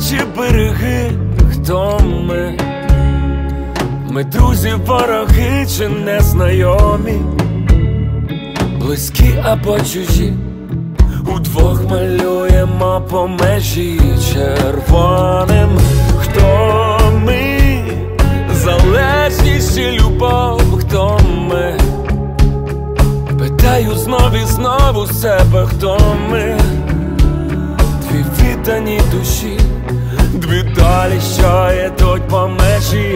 чи береги, хто ми? Ми друзі, вороги чи незнайомі, близькі або чужі, удвох малюємо по межі червоним. Хто ми? Залежність чи любов, хто ми? Питаю знов і знову себе, хто ми? Дві віддані душі, дві долі, що йдуть по межі.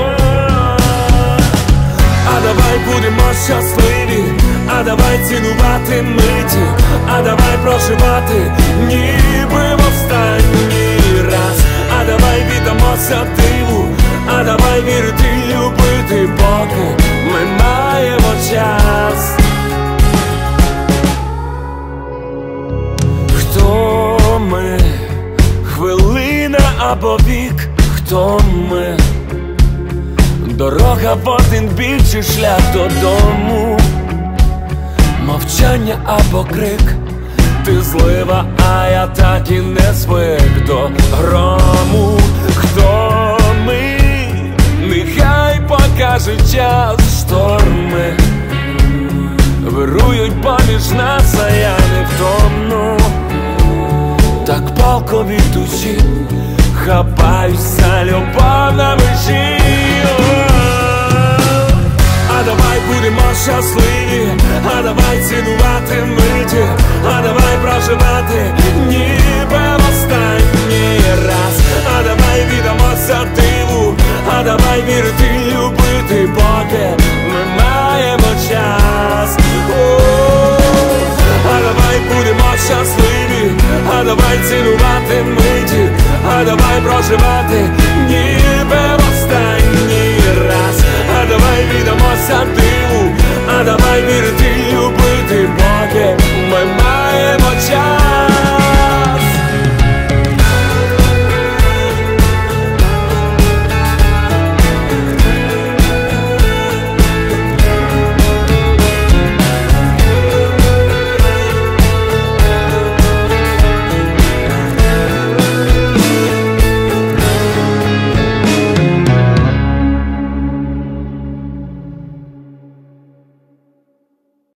А давай будемо щасливі, а давай цінувати миті, а давай проживати, ніби в останній раз. А давай віддамося диву, а давай вірити й любити, поки ми маємо час. Хто ми? Хвилина або вік, хто ми? Дорога в один бік чи шлях додому? Мовчання або крик, ти злива, а я так і не звик до грому. Хто ми? Нехай покаже час, шторми вирують поміж нас, а я не втомну. Так палко від душі хапаюся, любов на межі. А давай будемо щасливі, а давай цінувати миті, а давай проживати, ніби в останній раз. А давай віддамося диву, а давай вірити й любити, поки ми маємо час. А давай будемо щасливі, а давай цінувати миті, а давай проживати,